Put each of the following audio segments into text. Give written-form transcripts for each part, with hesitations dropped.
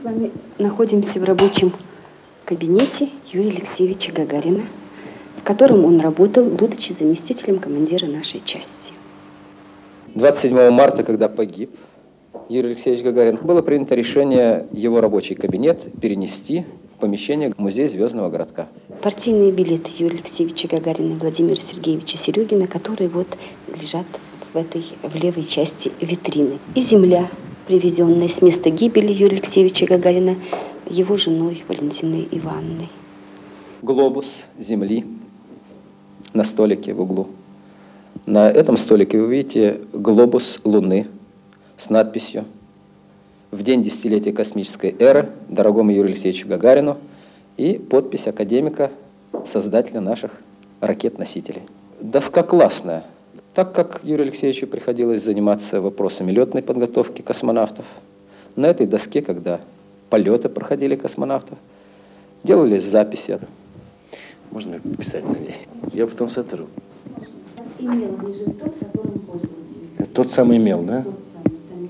с вами находимся в рабочем кабинете Юрия Алексеевича Гагарина, в котором он работал, будучи заместителем командира нашей части. 27 марта, когда погиб Юрий Алексеевич Гагарин, было принято решение его рабочий кабинет перенести в помещение музея Звездного городка. Партийные билеты Юрия Алексеевича Гагарина и Владимира Сергеевича Серегина, которые вот лежат в левой части витрины. И земля, привезенная с места гибели Юрия Алексеевича Гагарина его женой Валентиной Ивановной. Глобус земли на столике в углу. На этом столике вы видите глобус Луны с надписью «В день десятилетия космической эры дорогому Юрию Алексеевичу Гагарину» и подпись академика, создателя наших ракет-носителей. Доска классная. Так как Юрию Алексеевичу приходилось заниматься вопросами летной подготовки космонавтов, на этой доске, когда полеты проходили космонавтов, делались записи. Можно писать на ней? Я потом сотру. Имел лежит тот, которым пользовался. Тот самый имел, да? Тот самый,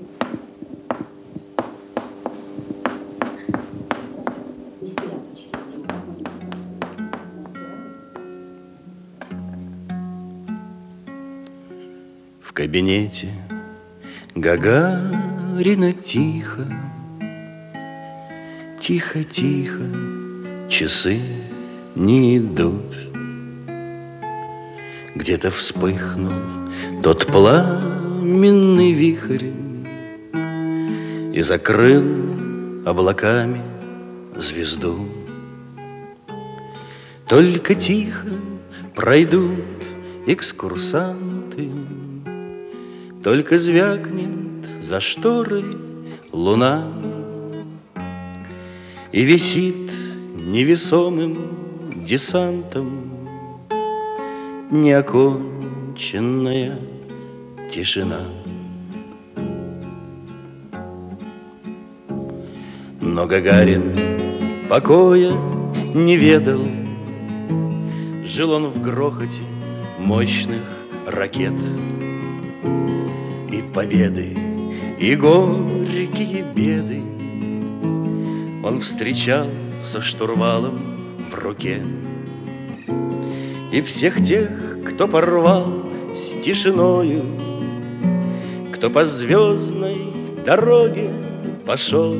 В кабинете Гагарина тихо, тихо-тихо, часы не идут. Где-то вспыхнул тот пламенный вихрь и закрыл облаками звезду. Только тихо пройдут экскурсанты, только звякнет за шторой луна и висит невесомым десантом неоконченная тишина. Но Гагарин покоя не ведал, жил он в грохоте мощных ракет. И победы, и горькие беды он встречал со штурвалом в руке. И всех тех, кто порвал с тишиною, кто по звездной дороге пошел,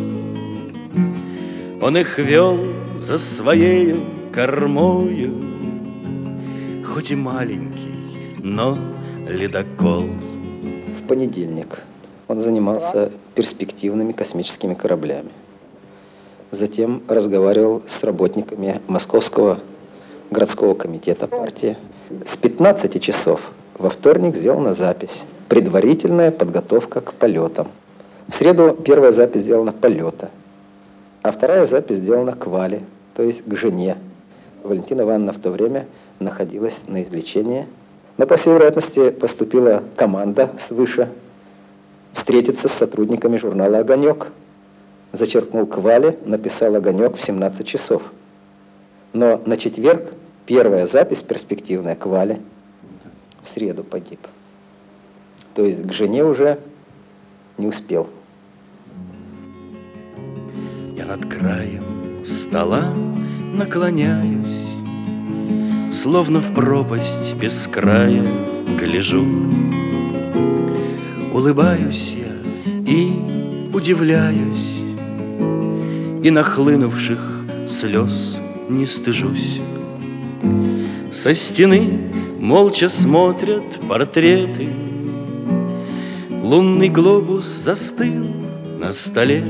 он их вел за своею кормою, хоть и маленький, но ледокол. В понедельник он занимался перспективными космическими кораблями. Затем разговаривал с работниками Московского городского комитета партии. С 15 часов во вторник сделана запись «Предварительная подготовка к полетам». В среду первая запись сделана полета, а вторая запись сделана к Вале, то есть к жене. Валентина Ивановна в то время находилась на излечении. Но, по всей вероятности, поступила команда свыше встретиться с сотрудниками журнала «Огонек». Зачеркнул к Вале, написал «Огонек» в 17 часов. Но на четверг первая запись перспективная к Вале в среду погиб. То есть к жене уже не успел. Я над краем стола наклоняюсь, словно в пропасть без края гляжу. Улыбаюсь я и удивляюсь, и нахлынувших слез не стыжусь. Со стены молча смотрят портреты, лунный глобус застыл на столе,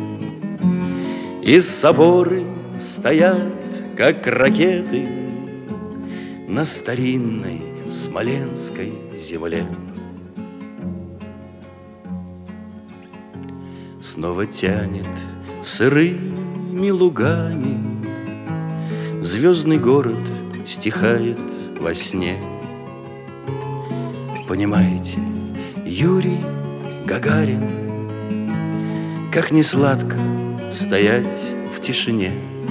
и соборы стоят, как ракеты, на старинной смоленской земле. Снова тянет сырыми лугами, звездный город стихает во сне. Понимаете, Юрий Гагарин, как несладко стоять в тишине,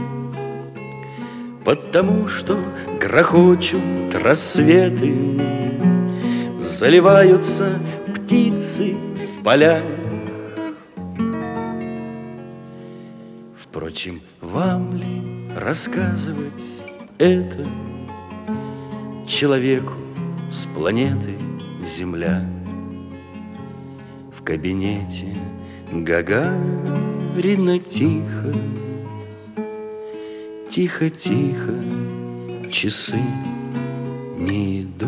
потому что грохочут рассветы, заливаются птицы в полях. Впрочем, вам ли рассказывать это человеку с планеты Земля? В кабинете Гагарина тихо, тихо-тихо, часы не идут.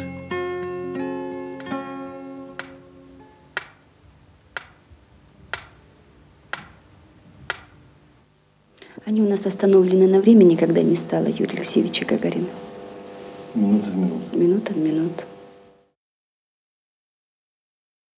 Они у нас остановлены на время, никогда не стало Юрия Алексеевича Гагарина. Минута в минуту. Минута в минуту.